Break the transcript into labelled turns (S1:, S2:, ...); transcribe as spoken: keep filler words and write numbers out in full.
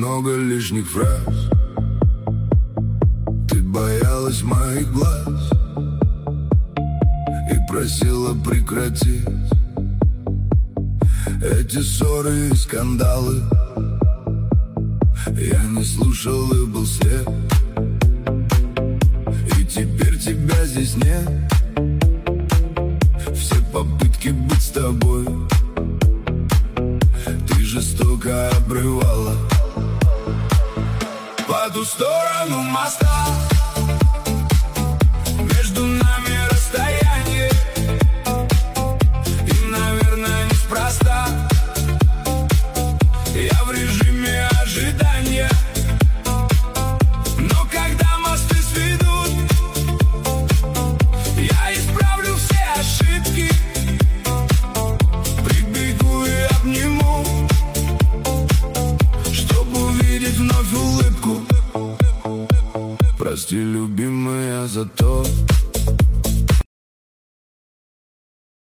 S1: много лишних фраз. Ты боялась моих глаз и просила прекратить эти ссоры и скандалы. Я не слушал и был слеп, и теперь тебя здесь нет. Все попытки быть с тобой ты жестоко обрывала. По ту сторону моста между нами расстояние, и, наверное, неспроста я в режиме ожидания. Но когда мосты сведут, я исправлю все ошибки, прибегу и обниму, чтобы увидеть вновь улыбку. Прости, любимая, за то,